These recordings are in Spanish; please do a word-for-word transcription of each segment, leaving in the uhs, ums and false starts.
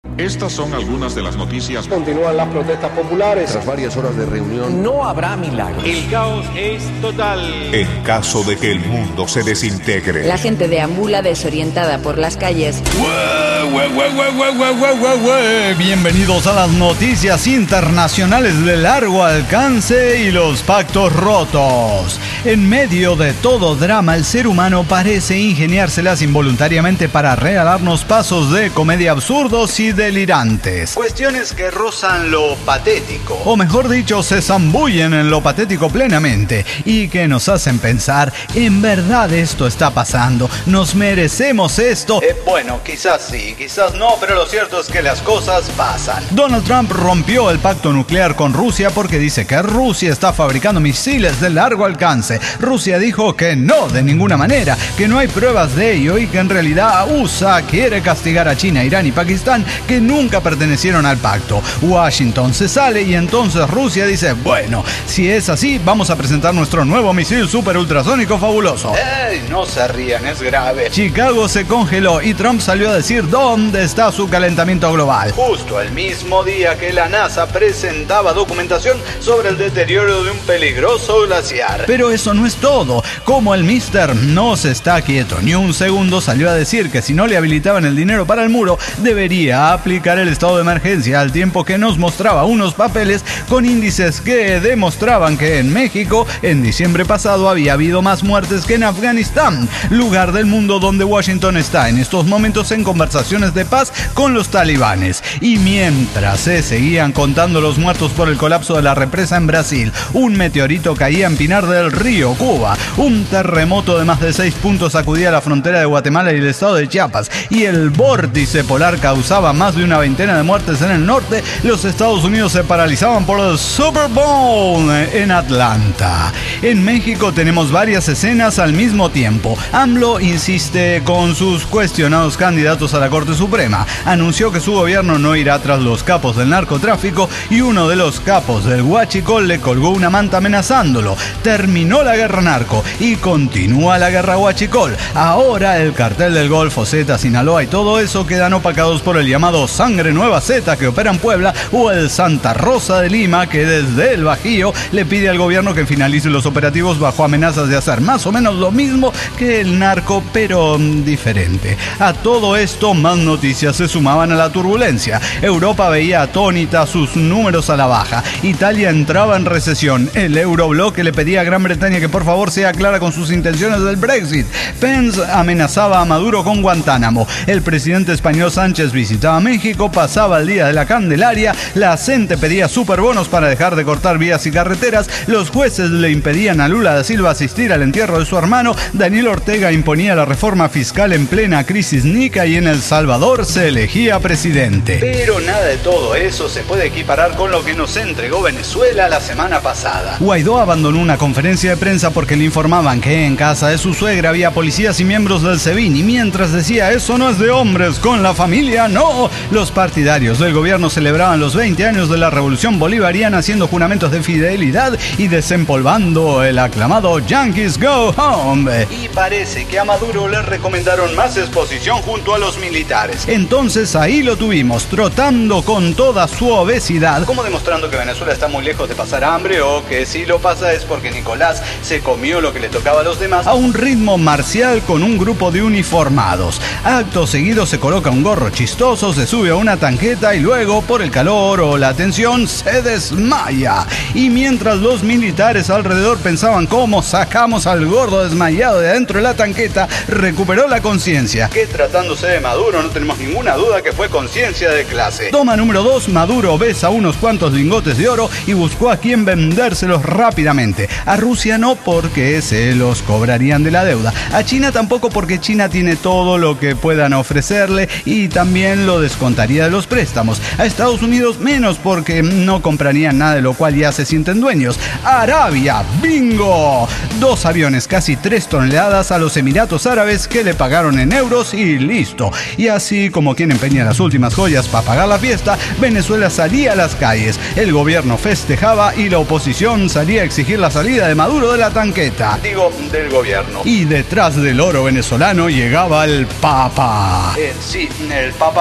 Estas son algunas de las noticias. Continúan las protestas populares. Tras varias horas de reunión, no habrá milagros. El caos es total. En caso de que el mundo se desintegre. La gente deambula desorientada por las calles. ¡Ue, ue, ue, ue, ue, ue, ue, ue! Bienvenidos a las noticias internacionales de largo alcance y los pactos rotos. En medio de todo drama, el ser humano parece ingeniárselas involuntariamente para regalarnos pasos de comedia absurdos y delirantes. Cuestiones que rozan lo patético, o mejor dicho, se zambullen en lo patético plenamente y que nos hacen pensar, ¿en verdad esto está pasando? ¿Nos merecemos esto? Eh, bueno, quizás sí, quizás no, pero lo cierto es que las cosas pasan. Donald Trump rompió el pacto nuclear con Rusia porque dice que Rusia está fabricando misiles de largo alcance. Rusia dijo que no, de ninguna manera, que no hay pruebas de ello y que en realidad U S A quiere castigar a China, Irán y Pakistán, que nunca pertenecieron al pacto. Washington se sale y entonces Rusia dice, bueno, si es así, vamos a presentar nuestro nuevo misil super ultrasónico fabuloso. ¡Ey! No se rían, es grave. Chicago se congeló y Trump salió a decir dónde está su calentamiento global. Justo el mismo día que la NASA presentaba documentación sobre el deterioro de un peligroso glaciar. Pero eso no es todo. Como el mister no se está quieto ni un segundo, salió a decir que si no le habilitaban el dinero para el muro, debería aplicar el estado de emergencia, al tiempo que nos mostraba unos papeles con índices que demostraban que en México en diciembre pasado había habido más muertes que en Afganistán, lugar del mundo donde Washington está en estos momentos en conversaciones de paz con los talibanes. Y mientras se seguían contando los muertos por el colapso de la represa en Brasil, un meteorito caía en Pinar del Río, Cuba, un terremoto de más de seis puntos sacudía la frontera de Guatemala y el estado de Chiapas, y el vórtice polar causaba más de una veintena de muertes en el norte, los Estados Unidos se paralizaban por el Super Bowl en Atlanta. En México tenemos varias escenas al mismo tiempo. AMLO insiste con sus cuestionados candidatos a la Corte Suprema. Anunció que su gobierno no irá tras los capos del narcotráfico y uno de los capos del huachicol le colgó una manta amenazándolo. Terminó la guerra narco y continúa la guerra huachicol. Ahora el cartel del Golfo, Z, Sinaloa y todo eso quedan opacados por el llamado Sangre Nueva Z que opera en Puebla o el Santa Rosa de Lima que desde el Bajío le pide al gobierno que finalice los operativos bajo amenazas de hacer más o menos lo mismo que el narco, pero diferente. A todo esto, más noticias se sumaban a la turbulencia. Europa veía atónita sus números a la baja. Italia entraba en recesión. El eurobloque le pedía a Gran Bretaña que por favor sea clara con sus intenciones del Brexit. Pence amenazaba a Maduro con Guantánamo. El presidente español Sánchez visitaba México, pasaba el día de la Candelaria, la gente pedía superbonos para dejar de cortar vías y carreteras, los jueces le impedían a Lula da Silva asistir al entierro de su hermano, Daniel Ortega imponía la reforma fiscal en plena crisis nica y en El Salvador se elegía presidente. Pero nada de todo eso se puede equiparar con lo que nos entregó Venezuela la semana pasada. Guaidó abandonó una conferencia de prensa porque le informaban que en casa de su suegra había policías y miembros del SEBIN, y mientras decía eso no es de hombres con la familia, no, los partidarios del gobierno celebraban los veinte años de la revolución bolivariana haciendo juramentos de fidelidad y desempolvando el aclamado Yankees Go Home. Y parece que a Maduro le recomendaron más exposición junto a los militares. Entonces ahí lo tuvimos, trotando con toda su obesidad, como demostrando que Venezuela está muy lejos de pasar hambre o que si lo pasa es porque Nicolás se comió lo que le tocaba a los demás, a un ritmo marcial con un grupo de uniformados. Acto seguido se coloca un gorro chistoso, se sube a una tanqueta y luego, por el calor o la tensión, se desmaya. Y mientras los militares alrededor pensaban cómo sacamos al gordo desmayado de adentro de la tanqueta, recuperó la conciencia, que tratándose de Maduro no tenemos ninguna duda que fue conciencia de clase. Toma número dos, Maduro besa unos cuantos lingotes de oro y buscó a quien vendérselos rápidamente. A Rusia no, porque se los cobrarían de la deuda. A China tampoco, porque China tiene todo lo que puedan ofrecerle y también lo descontaría de los préstamos. A Estados Unidos menos, porque no comprarían nada de lo cual ya se sienten dueños. Arabia, bingo, dos aviones, casi tres toneladas a los Emiratos Árabes que le pagaron en euros y listo. Y así como quien empeña las últimas joyas para pagar la fiesta, Venezuela salía a las calles, el gobierno festejaba y la oposición salía a exigir la salida de Maduro de la tanqueta, digo, del gobierno. Y detrás del oro venezolano llegaba el Papa. Eh, sí, el Papa Francisco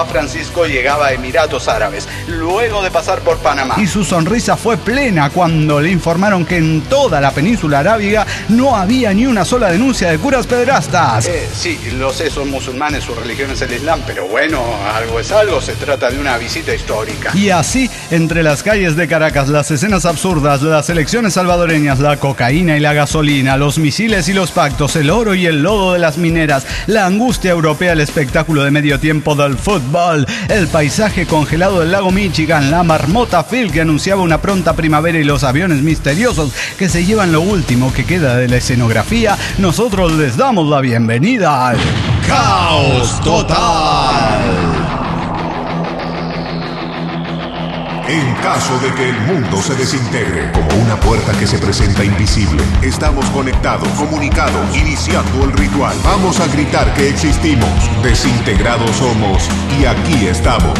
Francisco llegaba a Emiratos Árabes, luego de pasar por Panamá. Y su sonrisa fue plena cuando le informaron que en toda la península arábiga no había ni una sola denuncia de curas pederastas. Eh, sí, lo sé, son musulmanes, su religión es el Islam, pero bueno, algo es algo, se trata de una visita histórica. Y así, entre las calles de Caracas, las escenas absurdas, las elecciones salvadoreñas, la cocaína y la gasolina, los misiles y los pactos, el oro y el lodo de las mineras, la angustia europea, el espectáculo de medio tiempo del fútbol, el paisaje congelado del lago Michigan, la marmota Phil que anunciaba una pronta primavera y los aviones misteriosos que se llevan lo último que queda de la escenografía, nosotros les damos la bienvenida al Caos Total. En caso de que el mundo se desintegre, como una puerta que se presenta invisible, estamos conectados, comunicados, iniciando el ritual. Vamos a gritar que existimos, desintegrados somos y aquí estamos.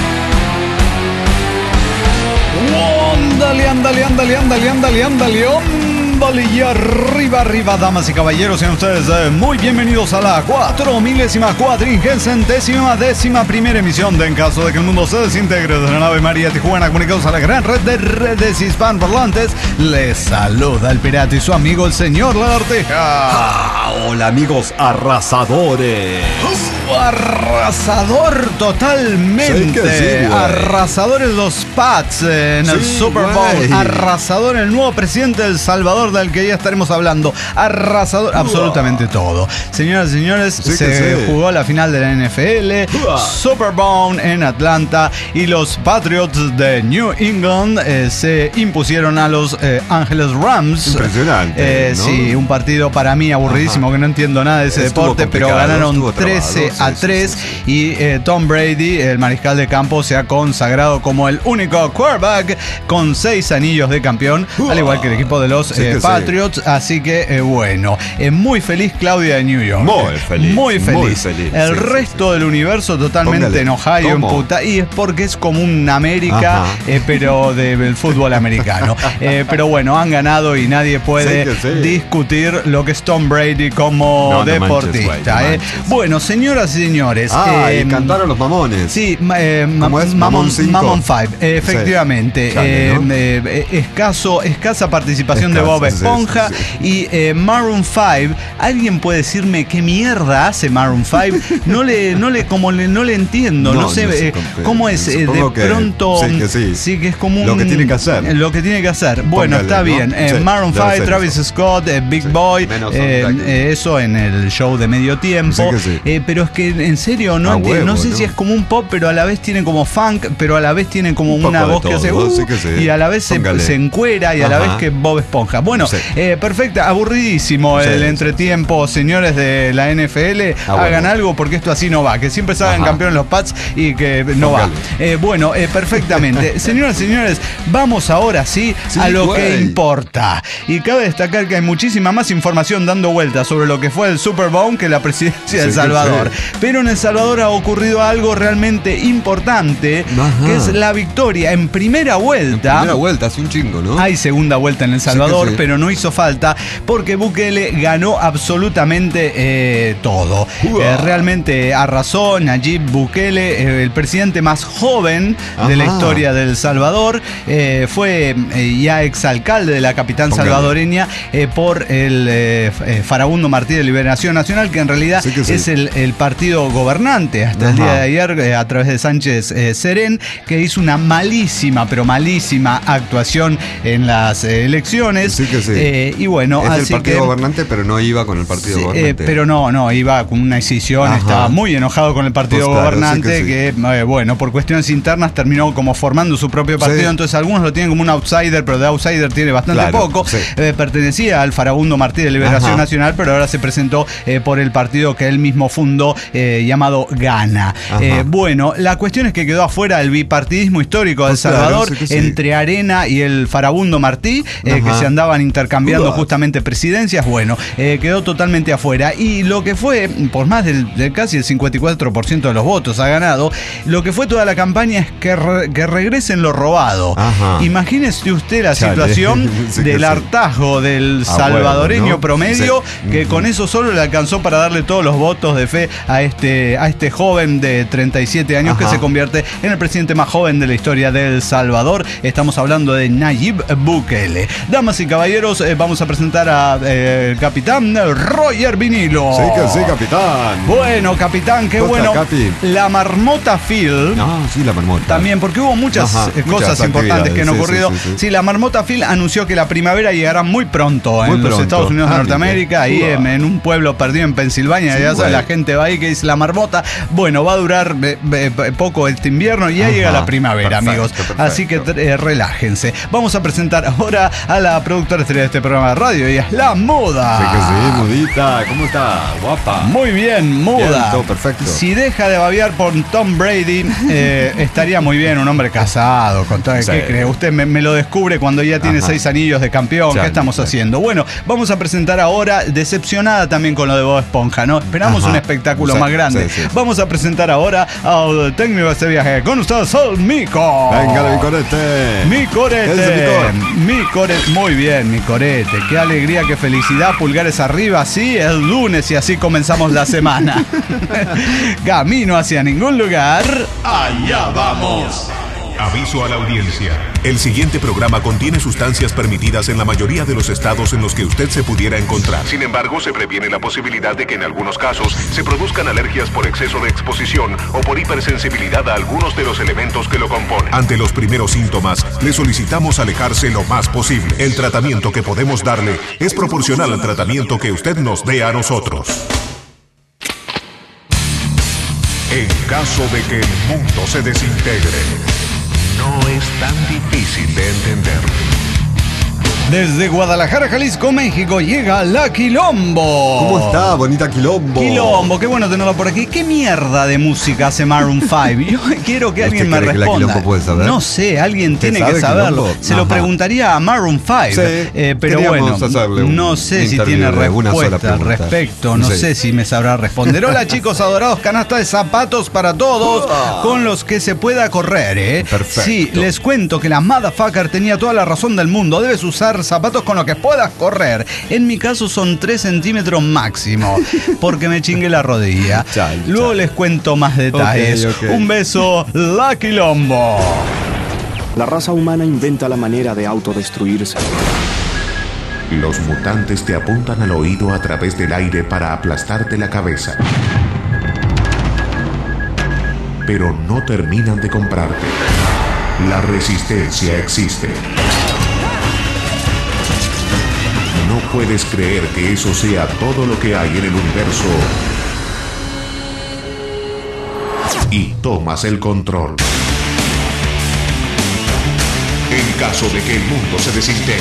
Ándale, ándale, ándale, ándale, ándale, ándale, ándale, y arriba, arriba, damas y caballeros, sean ustedes eh, muy bienvenidos a la cuatro milésima cuadringentésima décima primera emisión de En caso de que el mundo se desintegre de la nave María Tijuana, comunicados a la gran red de redes hispanoparlantes. Les saluda el pirata y su amigo el señor Lagartija. Ah, hola amigos arrasadores. Uh, arrasador totalmente. Sí sí, arrasadores los Pats en sí, el Super Bowl. Wey. Arrasador el nuevo presidente de El Salvador, del que ya estaremos hablando. Arrasador, uh. absolutamente todo. Señoras y señores, sí se sí. jugó la final de la N F L, uh. Super Bowl en Atlanta, y los Patriots de New England eh, se impusieron a los eh, Ángeles Rams. Impresionante, eh, ¿no? Sí, un partido para mí aburridísimo. Ajá. Que no entiendo nada de ese estuvo deporte, pero ganaron trece a tres sí, sí, sí. Y eh, Tom Brady, el mariscal de campo, se ha consagrado como el único quarterback con seis anillos de campeón, uh, al igual que el equipo de los sí eh, Patriots. Sí. Así que eh, bueno, eh, muy feliz Claudia de New York. Muy feliz. Muy feliz. Muy feliz. El sí, resto sí, sí. del universo totalmente Póngale. enojado y emputa. Y es porque es como un América, eh, pero del de, fútbol americano. eh, pero bueno, han ganado y nadie puede sí sí. discutir lo que es Tom Brady como no, deportista. No manches, no eh. Bueno, señoras y señores. Ah, eh, y cantaron los mamones. Sí, eh, ¿Cómo es? Mamón cinco. Mamón cinco, eh, efectivamente. Sí. Chale, ¿no? eh, eh, escaso, escasa participación Escaso, de Bob Esponja sí, sí, sí. y eh, Maroon cinco. ¿Alguien puede decirme qué mierda hace Maroon cinco? No le, no le, como le, no le entiendo. No, no sé, no sé eh, cómo es. Eh, de que, pronto. Sí que, sí. sí, que es como un. Lo que tiene que hacer. Lo que tiene que hacer. Bueno, Póngale, está bien. ¿no? Eh, sí, Maroon cinco, Travis eso. Scott, eh, Big sí. Boy. Eh, eh, eso en el show de medio tiempo. Sí sí. Eh, pero es que en serio no, entiendo, huevo, no sé ¿no? si es como un pop, pero a la vez tiene como funk, pero a la vez tiene como un una voz todo, que hace uh, sí que sí. y a la vez se, se encuera y a Ajá. la vez que Bob Esponja. Bueno, sí. eh, perfecta, aburridísimo sí, el entretiempo, sí. señores de la N F L, ah, hagan bueno. algo porque esto así no va, que siempre salgan campeones los Pats y que no Póngale. va. Eh, bueno, eh, perfectamente. Señoras y señores, vamos ahora sí, sí a lo güey. que importa. Y cabe destacar que hay muchísima más información dando vueltas sobre lo que fue el Super Bowl que la presidencia sí, de El Salvador. Sí. Pero en El Salvador ha ocurrido algo realmente importante, Ajá. que es la victoria en primera vuelta. En primera vuelta, hace un chingo, ¿no? Hay segunda vuelta en El Salvador, sí sí. pero no hizo falta porque Bukele ganó absolutamente eh, todo. Eh, realmente arrasó Nayib Bukele, eh, el presidente más joven Ajá. de la historia de El Salvador. Eh, fue eh, ya exalcalde de la capital Póngale. salvadoreña eh, por el eh, Farabundo Martí de Liberación Nacional, que en realidad sí sí. es el, el partido gobernante hasta Ajá. el día de ayer eh, a través de Sánchez eh, Serén, que hizo una malísima, pero malísima actuación en las eh, elecciones. Sí que sí. Eh, y bueno, es así el partido que, gobernante, pero no iba con el partido sí, gobernante. Eh, pero no, no, iba con una escisión, Ajá. estaba muy enojado con el partido pues claro, gobernante, sí que, sí. que eh, bueno, por cuestiones internas terminó como formando su propio partido, sí. entonces algunos lo tienen como un outsider, pero de outsider tiene bastante claro, poco. Sí. Eh, pertenecía al Farabundo Martí de Liberación Ajá. Nacional, pero ahora se presentó eh, por el partido que él mismo fundó, eh, llamado Gana. Eh, bueno, la cuestión es que quedó afuera el bipartidismo histórico de El Salvador, claro, sí sí. entre Arena y el Farabundo Martí, eh, que se andaban estaban intercambiando uh. justamente presidencias, bueno, eh, quedó totalmente afuera. Y lo que fue, por más del, del casi el cincuenta y cuatro por ciento de los votos ha ganado, lo que fue toda la campaña es que, re, que regresen lo robado. Ajá. Imagínese usted la Chale. situación sí del hartazgo sí. del ah, salvadoreño bueno, ¿no? promedio, sí. que uh-huh. con eso solo le alcanzó para darle todos los votos de fe a este, a este joven de treinta y siete años Ajá. que se convierte en el presidente más joven de la historia de El Salvador. Estamos hablando de Nayib Bukele. Damas y caballeros, eh, vamos a presentar al eh, capitán Roger Vinilo. Sí que sí, capitán. Bueno, capitán, qué bueno. Capi? La marmota Phil. Ah, sí, la marmota. También, porque hubo muchas Ajá, cosas muchas importantes que han sí, ocurrido. Sí, sí, sí. sí, la marmota Phil anunció que la primavera llegará muy pronto muy en pronto. los Estados Unidos ah, de Norteamérica, ahí en, en un pueblo perdido en Pensilvania. Sí, ya sabes, la gente va ahí que dice la marmota. Bueno, va a durar eh, eh, poco este invierno y ya Ajá, llega la primavera, perfecto, amigos. Perfecto. Así que eh, relájense. Vamos a presentar ahora a la productora estrella de este programa de radio. Ella es la Muda. Sí que sí, Mudita. ¿Cómo está? Guapa. Muy bien, Muda. Bien, todo perfecto. Si deja de babear por Tom Brady, eh, estaría muy bien, un hombre casado. Con todo, sí. ¿Qué cree? Usted me, me lo descubre cuando ya tiene Ajá. seis anillos de campeón. Sí, ¿Qué estamos sí. haciendo? Bueno, vamos a presentar ahora, decepcionada también con lo de Bob Esponja, ¿no? Esperamos Ajá. un espectáculo sí, más grande. Sí, sí. Vamos a presentar ahora al técnico de este viaje. Con ustedes, el Mico. Venga, mi corete. Mi corete. Mi corete. Muy bien, mi corete. Qué alegría, qué felicidad. Pulgares arriba, sí, es lunes y así comenzamos la semana. Camino hacia ningún lugar. Allá vamos. Aviso a la audiencia. El siguiente programa contiene sustancias permitidas en la mayoría de los estados en los que usted se pudiera encontrar. Sin embargo, se previene la posibilidad de que en algunos casos se produzcan alergias por exceso de exposición o por hipersensibilidad a algunos de los elementos que lo componen. Ante los primeros síntomas, le solicitamos alejarse lo más posible. El tratamiento que podemos darle es proporcional al tratamiento que usted nos dé a nosotros. En caso de que el mundo se desintegre, no es tan difícil de entender. Desde Guadalajara, Jalisco, México, llega la Quilombo. ¿Cómo está, bonita Quilombo? Quilombo, qué bueno tenerlo por aquí. ¿Qué mierda de música hace Maroon cinco? Yo quiero que alguien me responda. Que la Quilombo puede saber? No sé, alguien tiene que saberlo. Quilombo? Se Ajá. lo preguntaría a Maroon cinco, sí, eh, pero bueno, no sé si tiene respuesta al respecto. No sí. sé si me sabrá responder. Hola, chicos adorados, canasta de zapatos para todos uh. con los que se pueda correr, ¿eh? Perfecto. Sí, les cuento que la motherfucker tenía toda la razón del mundo. Debes usar zapatos con los que puedas correr. En mi caso son tres centímetros máximo, porque me chingué la rodilla. Chal, Luego chal. les cuento más detalles. Okay, okay. Un beso, la Quilombo. La raza humana inventa la manera de autodestruirse. Los mutantes te apuntan al oído a través del aire para aplastarte la cabeza. Pero no terminan de comprarte. La resistencia existe. No puedes creer que eso sea todo lo que hay en el universo y tomas el control. En caso de que el mundo se desintegre.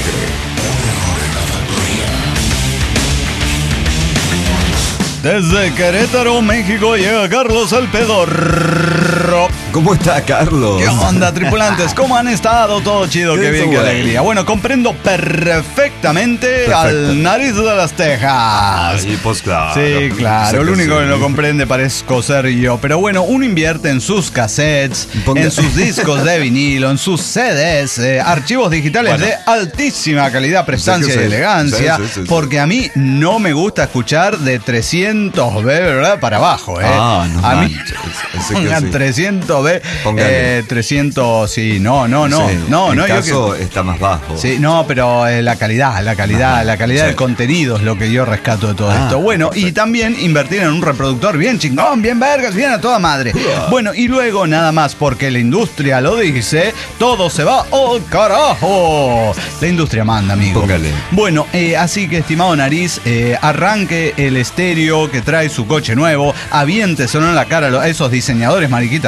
Desde Querétaro, México, llega Carlos el Pedorro. ¿Cómo está, Carlos? ¿Qué onda, tripulantes? ¿Cómo han estado? Todo chido, qué bien, qué alegría. Bueno, comprendo perfectamente Perfecto. al nariz de las tejas. Sí, pues claro. Sí, claro. Lo único que no lo comprende parezco ser yo. Pero bueno, uno invierte en sus cassettes, Ponga... en sus discos de vinilo, en sus C Ds, eh, archivos digitales bueno. de altísima calidad, prestancia y elegancia. Sí, sí, sí, sí. Porque a mí no me gusta escuchar de trescientos B, ¿verdad? Para abajo, ¿eh? Ah, no a mí pongan sí. trescientos B, eh, trescientos, sí, no, no, no, sí. no, en no. caso yo que, está más bajo. Sí, no, pero eh, la calidad, la calidad, Ajá, la calidad sí. del contenido es lo que yo rescato de todo ah, esto. Bueno, perfecto. Y también invertir en un reproductor bien chingón, bien vergas, bien a toda madre. Uh. Bueno, y luego nada más, porque la industria lo dice, todo se va al carajo. La industria manda, amigo. Póngale. Bueno, eh, así que, estimado nariz, eh, arranque el estéreo que trae su coche nuevo, aviénteselo en la cara a esos diseñadores mariquitas de carros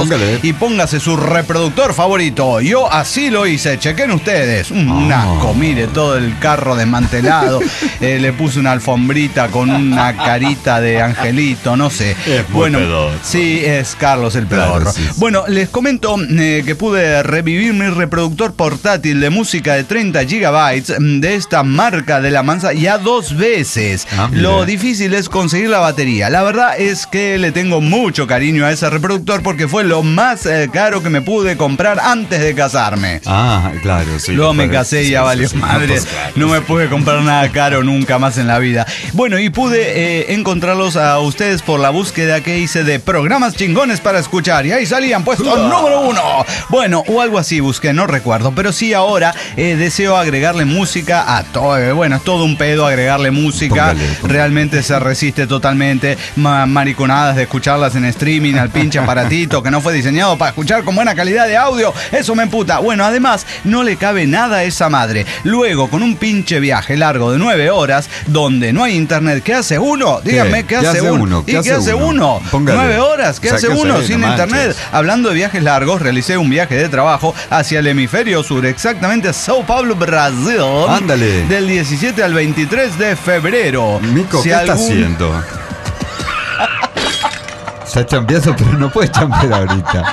Póngale. y póngase su reproductor favorito. Yo así lo hice, chequen ustedes. Un Oh. asco, mire, todo el carro desmantelado. eh, le puse una alfombrita con una carita de angelito, no sé. Es muy bueno, pedorro. sí, es Carlos el Claro, pedorro. sí, sí. Bueno, les comento eh, que pude revivir mi reproductor portátil de música de treinta gigabytes de esta marca de la mansa ya dos veces. Ah, mira. Lo difícil es conseguir la batería. La verdad es que le tengo mucho cariño a ese reproductor porque fue lo más eh, caro que me pude comprar antes de casarme. Ah, claro, sí. Luego me Para- casé y sí, ya sí, valió sí, madre. pues, claro, No me sí. pude comprar nada caro nunca más en la vida. Bueno, y pude eh, encontrarlos a ustedes por la búsqueda que hice de programas chingones para escuchar. Y ahí salían puesto número uno. Bueno, o algo así busqué, no recuerdo. Pero sí ahora eh, deseo agregarle música a todo. eh, Bueno, es todo un pedo agregarle música. Póngale, póngale. Realmente se resiste totalmente. Ma- mariconadas de escucharlas en streaming al pinche aparatito que no fue diseñado para escuchar con buena calidad de audio. Eso me emputa. Bueno, además, no le cabe nada a esa madre. Luego, con un pinche viaje largo de nueve horas, donde no hay internet, ¿qué hace uno? Díganme, ¿qué, ¿Qué hace, hace uno? uno? ¿Y qué hace uno? Póngale. Nueve horas, ¿qué hace Sáquese, uno no sin manches. internet? Hablando de viajes largos, realicé un viaje de trabajo hacia el hemisferio sur, exactamente a Sao Paulo, Brasil. Ándale. Del diecisiete al veintitrés de febrero. Mico, Si ¿qué está algún- haciendo? Está chambeando, pero no puede chambear ahorita.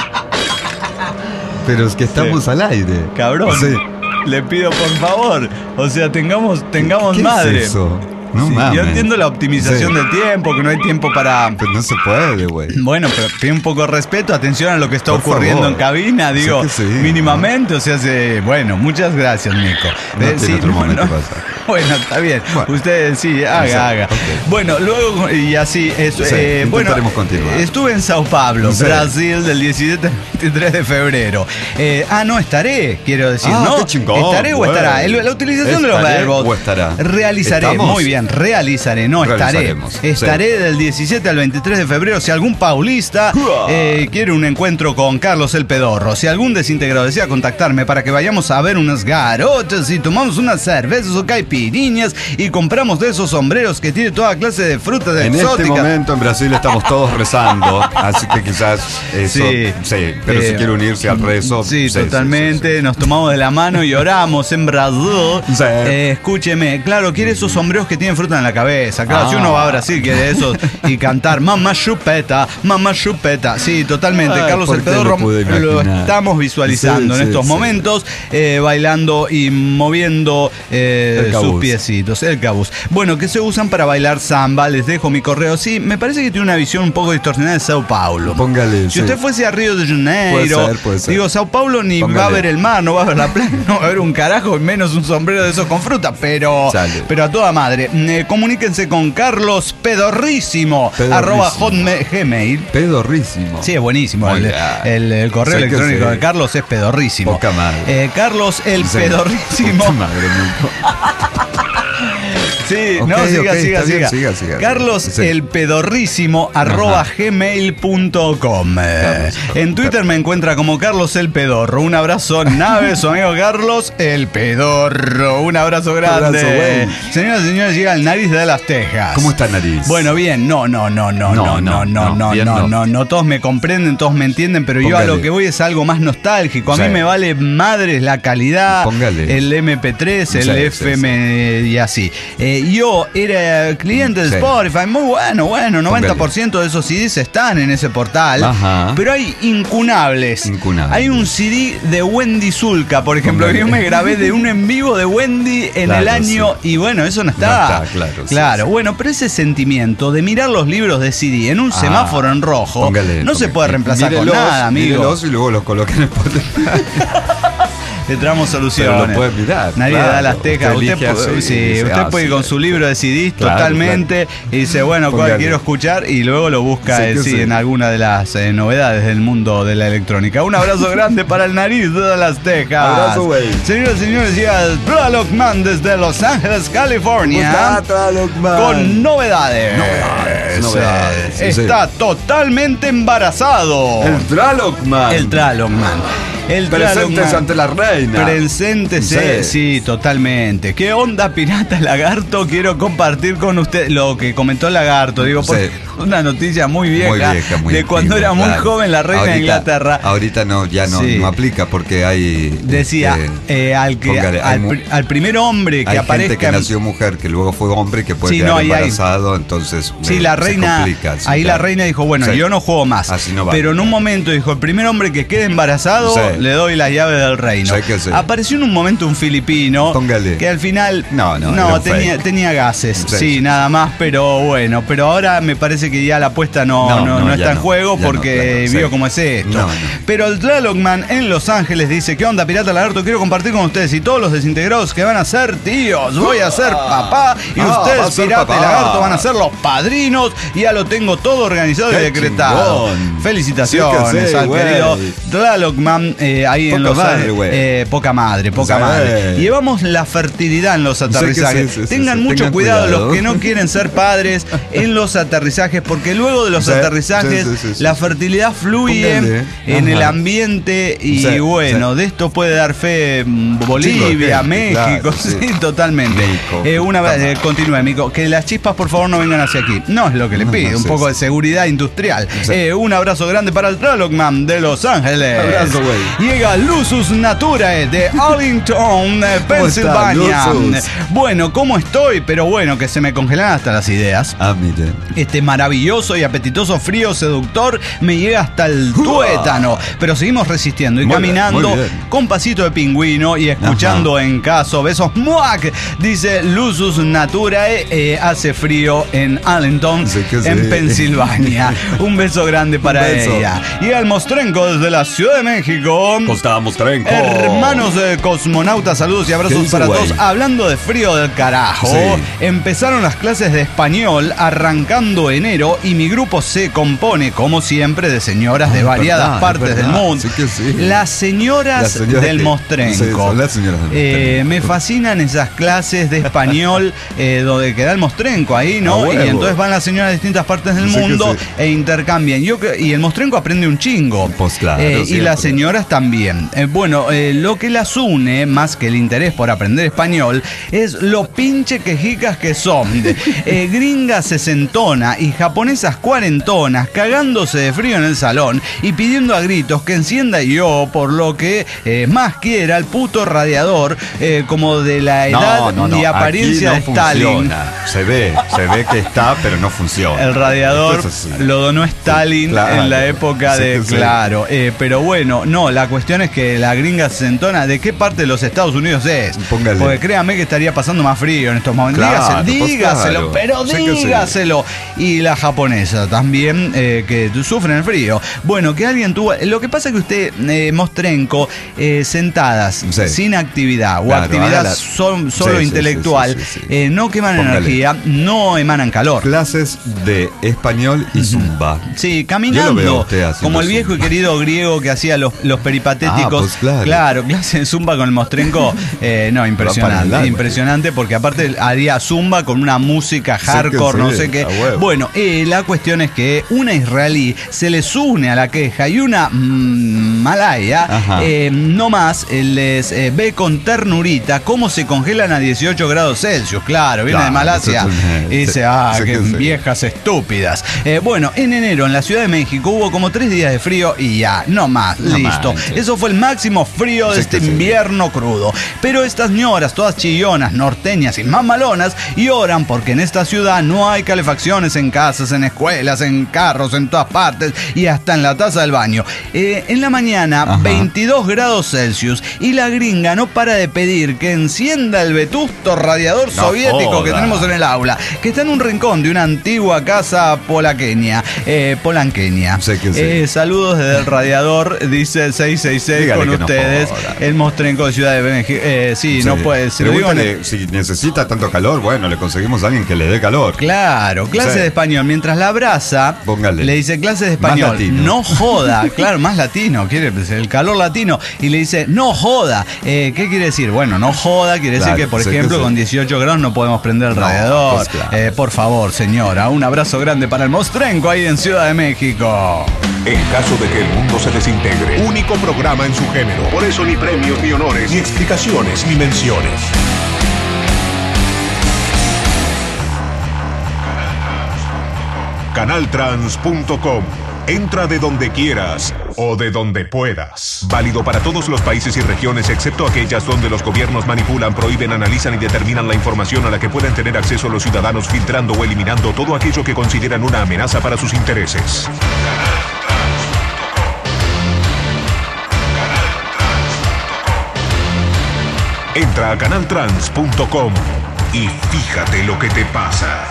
Pero es que estamos Sí. al aire. Cabrón, Sí. le pido por favor. O sea, tengamos, tengamos ¿Qué madre. es eso? No Sí, mames. yo entiendo la optimización Sí. del tiempo, que no hay tiempo para. Pero no se puede, güey. Bueno, pero pide un poco de respeto, atención a lo que está Por ocurriendo favor. en cabina, digo, Sí que sí, mínimamente, o sea, se, bueno, muchas gracias, Nico. No Eh, tiene otro momento para hacer. Bueno, está bien. Bueno. Ustedes sí, haga, Sí, haga. ok. Bueno, luego, y así, es, Sí, eh, bueno, intentaremos continuar. estuve en Sao Paulo, Sí. Brasil, del diecisiete al veintitrés de febrero. Eh, ah, no, estaré, quiero decir, Ah, ¿no? qué chingón, ¿Estaré o güey. estará? El- la utilización de los ¿Estaré verbos. o estará? Realizaré, ¿Estamos? muy bien, realizaré, no estaré. Realizaremos, sí. Estaré del diecisiete al veintitrés de febrero. Si algún paulista eh, quiere un encuentro con Carlos el Pedorro, si algún desintegrado desea contactarme para que vayamos a ver unas garotas y tomamos unas cervezas o caipiriñas y compramos de esos sombreros que tiene toda clase de frutas En exóticas. este momento en Brasil estamos todos rezando, así que quizás eso, Sí. sí, pero Eh, si quiere unirse al rezo, Sí, sí, totalmente. sí, sí, sí. Nos tomamos de la mano y oramos en Brasil. Sí. Eh, escúcheme, claro, quiere esos sombreros que tienen fruta en la cabeza. Claro, Ah. si uno va a Brasil, quiere esos y cantar mamá chupeta, mamá chupeta. Sí, totalmente. Ay, Carlos ¿por el qué lo Pedorro pude lo imaginar? estamos visualizando Sí, en sí, estos sí. momentos, eh, bailando y moviendo eh, El sus cabuz. piecitos. El cabuz. Bueno, que se usan para bailar samba. Les dejo mi correo. Sí, me parece que tiene una visión un poco distorsionada de Sao Paulo. Póngale, Si sí. usted fuese a Río de Janeiro, Puede ser, puede ser. digo, Sao Paulo ni Póngale. va a ver el mar, no va a ver la playa, no va a ver un carajo, y menos un sombrero de esos con fruta, pero, Sale. pero a toda madre. Eh, comuníquense con Carlos Pedorrísimo, Pedorrísimo. arroba hotmail, gmail. Pedorrísimo. Sí, es buenísimo. Muy El, bien. el- el correo Sé que electrónico sí. de Carlos es pedorrísimo. Poca madre. Eh, Carlos el Sí. Pedorrísimo. Poca madre, Nico. Sí, Ok, no, siga, ok, siga, está bien, siga. siga, siga. Carlos Sí. el pedorrísimo arroba gmail punto com. Eh, En Twitter me encuentra como Carlos el Pedorro. Un abrazo, Nave, su amigo Carlos el Pedorro. Un abrazo grande. abrazo, güey. Señoras y señores, llega el Nariz de las Tejas. ¿Cómo está Nariz? Bueno, bien, no, no, no, no, no, No, no, no, no, no, bien no, no. no, no, todos me comprenden, todos me entienden, pero yo a lo Póngale. que voy es algo más nostálgico. A mí Sí. me vale madres la calidad, Póngale. el eme pe tres, el Sí, sí, F M y así. Eh, yo era cliente de Sí. Spotify, muy bueno, bueno, noventa por ciento de esos C Ds están en ese portal, Ajá. pero hay incunables. Incunables. Hay un C D de Wendy Zulka, por ejemplo, Póngale. yo me grabé de un en vivo de Wendy en Claro, el año sí. y bueno, eso no está. No está, claro, sí, Claro, sí. bueno, pero ese sentimiento de mirar los libros de C D en un Ah, semáforo en rojo póngale, no se póngale. puede reemplazar Mírelos, con nada, amigo. mírelos y luego los coloca en el pote. Le traemos soluciones. Pero lo puede mirar, Nadie claro. le da las tejas. Usted Usted, elige pu- así, sí, y dice, usted ah, puede ir sí, con su libro de C Ds claro, totalmente y dice, bueno, ¿cuál Póngale. quiero escuchar? Y luego lo busca Sí, eh, que sí, sí. en alguna de las eh, novedades del mundo de la electrónica. Un abrazo grande para el Nariz de las Tejas. Abrazo, güey. Señoras y señores, llega Tlaloc Man desde Los Ángeles, California. Con novedades. Novedades, novedades, Eh, sí, sí. Está totalmente embarazado. El Tralocman. El Tlaloc Man. El Presentes Tlaloc ante la reina. Preséntese, Sí. sí, totalmente. ¿Qué onda, pirata Lagarto? Quiero compartir con usted lo que comentó Lagarto. Digo, porque Sí. una noticia muy vieja, Muy vieja, muy de cuando antigua, era muy claro. joven la reina ahorita, de Inglaterra. Ahorita no, ya no, Sí. no aplica porque hay. Decía, este, eh, al, que, póngale, hay al, mu- pri- al primer hombre que hay aparezca. gente que en- nació mujer, que luego fue hombre, que puede Sí, quedar no, ahí hay- embarazado, entonces Sí, eh, la se reina, complica, sí, ahí la claro. reina dijo, bueno, Sí. yo no juego más. Así no vale, pero en un claro. momento dijo, el primer hombre que quede embarazado, Sí. le doy las llaves del reino. Sí que sí. Apareció en un momento un filipino, Póngale. que al final, No, no, era un tenía, fake. tenía gases, sí. Sí. nada más, pero bueno, pero ahora me parece que ya la apuesta no, no, No, no, no, ya está en no, juego ya no, porque claro, sí. vio cómo es esto. No, no. Pero el Tlalocman en Los Ángeles dice, ¿qué onda, pirata Lagarto? Quiero compartir con ustedes y todos los desintegrados que van a ser tíos. Voy a ser papá y Ah, va ustedes, a ser pirata y papá. Lagarto, van a ser los padrinos. Y ya lo tengo todo organizado y Qué decretado. chingón. Felicitaciones Sí que sí, al güey. querido Tlalocman eh, ahí Poca en Los madre, Ángeles. güey. Eh, poca madre, poca Sí. madre. Llevamos la fertilidad en los que aterrizajes. sí, sí, sí, Tengan sí. mucho Tengan cuidado, cuidado. los que no quieren ser padres en los aterrizajes, porque luego de los Sí, aterrizajes sí, sí, sí, sí. la fertilidad fluye Póngale. en el Ajá. ambiente y Sí, bueno, de esto puede dar fe mm, Bolivia, Sí, México, claro, sí, sí. totalmente. México, Eh, una puta vez, eh, madre. continúe, Mico, que las chispas por favor no vengan hacia aquí. No es lo que le No, pido, no, un sí, poco sí. de seguridad industrial. Sí. Eh, un abrazo grande para el Tlalocman de Los Ángeles. Abrazo, güey. Llega Lusus Naturae de Arlington, eh, ¿Cómo está, Pensilvania. Lusus? Bueno, ¿cómo estoy? Pero bueno, que se me congelan hasta las ideas. Ah, mire. Este maravilloso y apetitoso frío seductor me llega hasta el tuétano. Pero seguimos resistiendo y Muy bien, caminando muy bien. con pasito de pingüino y escuchando en caso. Besos, muac. Dice Lusus Naturae. eh, hace frío en Arlington, Sí que sí. en Pensilvania. Un beso grande para beso. ella. Y al Mostrenco desde la Ciudad de México. Costamos trenco. Hermanos de cosmonautas, saludos y ¿Qué abrazos dice, para güey? todos. Hablando de frío del carajo, Sí. empezaron las clases de español arrancando enero y mi grupo se compone, como siempre, de señoras de Ah, variadas verdad, partes es del verdad. mundo. Sí que sí. Las señoras Las señoras del que- Mostrenco. Sí, son las señoras del Eh, Mostrenco. me fascinan esas clases de español eh, donde queda el Mostrenco ahí, ¿no? A huevo. Y entonces van las señoras de distintas partes del Sí que mundo sí. e intercambian. Yo, cre- y el Mostrenco aprende un chingo. Pues claro, Eh, y siempre. las señoras también. Eh, bueno, eh, lo que las une, más que el interés por aprender español, es lo pinche quejicas que son. Eh, gringas sesentona y japonesas cuarentonas cagándose de frío en el salón y pidiendo a gritos que encienda yo por lo que eh, más quiera el puto radiador eh, como de la edad y apariencia aquí no de Stalin. funciona. Se ve, se ve que está, pero no funciona. El radiador Esto es así. lo donó Stalin claro. en la época Sí de... que sí. Claro, eh, pero bueno, no, la cuestión es que la gringa sesentona, ¿de qué parte de los Estados Unidos es? Póngale. Porque créame que estaría pasando más frío en estos momentos. Claro, dígaselo, pues dígaselo, claro. pero Sí que sí. dígaselo. Y la japonesa también, eh, que sufren el frío. Bueno, que alguien tuvo... Lo que pasa es que usted, eh, Mostrenco, eh, sentadas, Sí. sin actividad o Claro, actividad hágala. son- solo Sí, sí, intelectual, sí, sí, sí. eh, no queman Póngale. energía, no emanan calor. Clases de español y zumba. Sí, Yo caminando. lo veo a usted haciendo Como el viejo y zumba. querido griego que hacía los, los peripatéticos. Ah, pues claro. Claro, clase de zumba con el Mostrenco. Eh, no, para el impresionante. alma. Impresionante porque aparte haría zumba con una música Sí hardcore, que no sí, sé qué. a huevo. Bueno, eh, la cuestión es que una israelí se les une a la queja y una mm, malaya, Ajá. eh, no más, eh, les eh, ve con ternurita cómo se congelan a dieciocho grados Celsius. Claro, viene Claro, de Malasia. eso es un- Y dice, sí, ah, sí qué que sí. viejas estúpidas. Eh, bueno, en enero en la Ciudad de México hubo como tres días de frío y ya, no más, No listo. manches. Eso fue el máximo frío de Sí este que sí. invierno crudo. Pero estas señoras, todas chillonas, norteñas y mamalonas, lloran porque en esta ciudad no hay calefacciones en casas, en escuelas, en carros, en todas partes y hasta en la taza del baño. Eh, en la mañana, Ajá. veintidós grados Celsius y la gringa no para de pedir que encienda el vetusto radiador No soviético que joda. tenemos en el aula, que está en un rincón de una antigua casa polaqueña, eh, polanqueña. Sé que sí. Eh, saludos desde el radiador, dice seiscientos sesenta y seis Dígale con que no ustedes, joda. el Mostrenco de Ciudad de México. Eh, sí, no puede ser. Pregúntale, si necesita tanto calor, bueno, le conseguimos a alguien que le dé calor. Claro, clase Sí. de español. Mientras la abraza, Póngale. le dice clase de Más español. latino. No joda, claro, más latino, quiere decir, el calor latino. Y le dice, no joda. Eh, ¿Qué quiere decir? Bueno, no joda, quiere Claro, decir que, por sé que ejemplo, sí. con dieciocho grados no podemos prender el No, radiador. pues claro. Eh, por favor, señora, un abrazo grande para el Mostrenco ahí en Ciudad de México. En caso de que el mundo se desintegre, único único programa en su género. Por eso ni premios, ni honores, ni explicaciones, ni menciones. Canaltrans punto com. Entra de donde quieras o de donde puedas. Válido para todos los países y regiones, excepto aquellas donde los gobiernos manipulan, prohíben, analizan y determinan la información a la que pueden tener acceso los ciudadanos, filtrando o eliminando todo aquello que consideran una amenaza para sus intereses. Entra a Canaltrans punto com y fíjate lo que te pasa.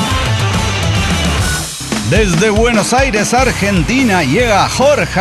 Desde Buenos Aires, Argentina, llega Jorge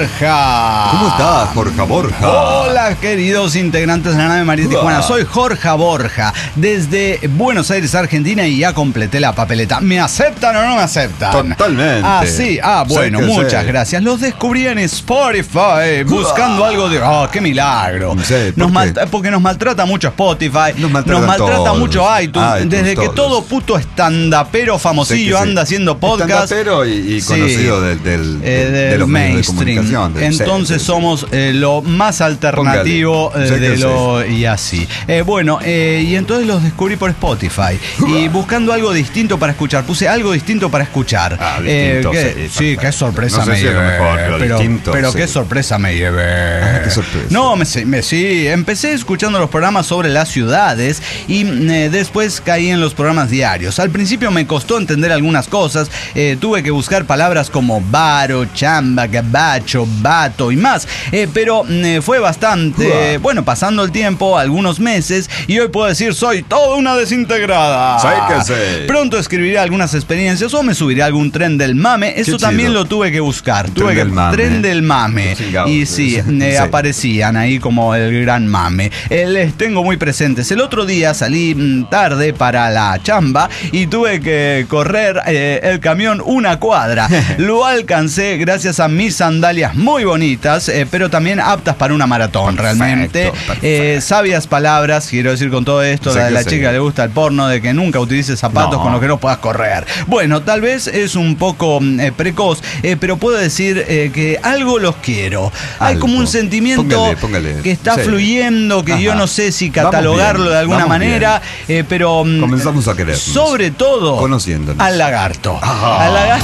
Borja. ¿Cómo está, Jorge Borja? Hola, queridos integrantes de la nave María Tijuana. Soy Jorge Borja, desde Buenos Aires, Argentina, y ya completé la papeleta. ¿Me aceptan o no me aceptan? Totalmente. Ah, sí. Ah, bueno, sé muchas sé. gracias. Los descubrí en Spotify, buscando algo de... ¡Oh, qué milagro! Sí, ¿por nos qué? mal... Porque nos maltrata mucho Spotify, Nos maltrata nos maltrata todos. mucho iTunes. iTunes, desde que todos. todo puto estandapero famosillo Sí que sí. anda haciendo podcast. Estandapero y, y Sí. conocido del, del, Eh, del- del de los medios de mainstream. comunicación. del- Entonces sí, sí, sí. somos eh, lo más alternativo Póngale. eh, Sé que de sí. lo y así. Eh, bueno, eh, y entonces los descubrí por Spotify y buscando algo distinto para escuchar. Puse algo distinto para escuchar. Ah, Eh, distinto, que- sí, sí, perfecto. qué sorpresa No sé me si es lo llevé. mejor, pero pero distinto, pero sí. qué sorpresa me llevé. Ah, qué sorpresa. No, me, me- sí, empecé escuchando los programas sobre las ciudades y eh, después caí en los programas diarios. Al principio me costó entender algunas cosas. Eh, tuve que buscar palabras como varo, chamba, gabacho, vato y más. Eh, pero eh, fue bastante, eh, bueno, pasando el tiempo, algunos meses, y hoy puedo decir, soy toda una desintegrada. Sí que sí. Pronto escribiré algunas experiencias o me subiré a algún tren del mame. Eso chido. también lo tuve que buscar. Tren Tuve que, del mame. Tren del mame. Chingado. Y sí, eh, Sí. aparecían ahí como el gran mame. Eh, les tengo muy presentes. El otro día salí mm, tarde para la chamba y tuve que correr eh, el camión una cuadra. Lo alcancé gracias a mis sandalias muy bonitas, eh, pero también aptas para una maratón. Perfecto, realmente. perfecto. Eh, sabias palabras, quiero decir con todo esto, Sé la de que la sí. chica le gusta el porno, de que nunca utilices zapatos No. con los que no puedas correr. Bueno, tal vez es un poco mm, eh, precoz, eh, pero puedo decir eh, que algo los quiero. Hay Algo. como un sentimiento Póngale, póngale. que está Sí. fluyendo, que Ajá. yo no sé si Vamos catalogarlo bien, de alguna vamos manera, eh, pero mm, Comenzamos a querernos. sobre todo Conociéndonos. al lagarto. Ah, al lagarto.